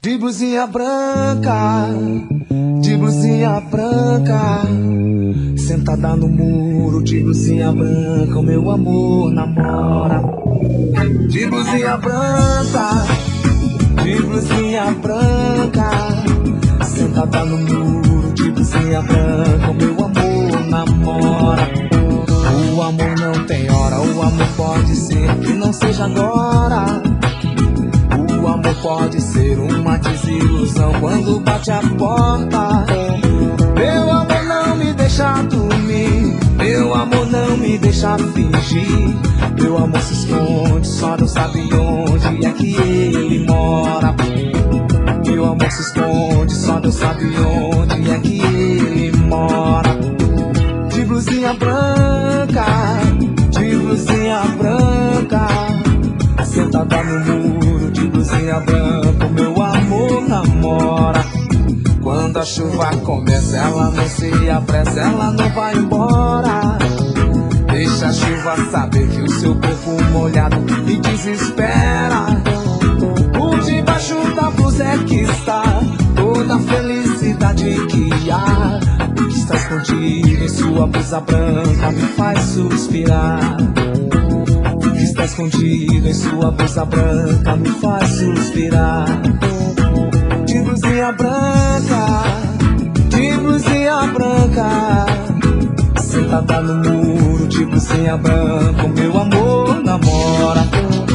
De blusinha branca, de blusinha branca, sentada no muro, de blusinha branca, o meu amor namora. De blusinha branca, de blusinha branca, sentada no muro, de blusinha branca, o meu amor namora. O amor não tem hora, o amor pode ser que não seja agora. O amor pode ser uma desilusão quando bate a porta. Meu amor não me deixa dormir, meu amor não me deixa fingir. Meu amor se esconde, só Deus sabe onde é que ele mora. Meu amor se esconde, só Deus sabe onde é que ele mora. De blusinha branca, de blusinha branca, sentada no muro, de blusinha branca, o meu amor namora. Quando a chuva começa, ela não se apressa, ela não vai embora. Deixa a chuva saber que o seu corpo molhado me desespera. Por debaixo da blusa é que está toda a felicidade que há. O que está escondido em sua blusa branca me faz suspirar. O que está escondido em sua blusa branca me faz suspirar. De blusinha branca, de blusinha branca, sentada no muro, de blusinha branca, o meu amor namora.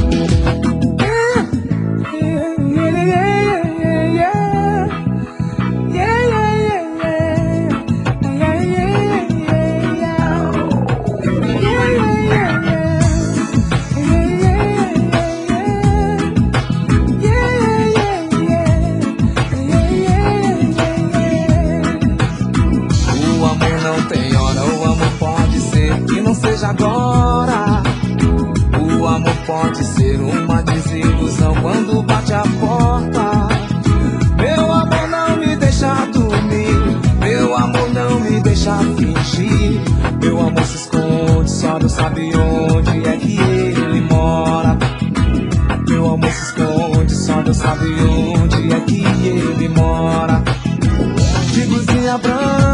Agora, o amor pode ser uma desilusão quando bate a porta. Meu amor não me deixa dormir, meu amor não me deixa fingir. Meu amor se esconde, só Deus sabe onde é que ele mora. Meu amor se esconde, só Deus sabe onde é que ele mora. De blusinha branca,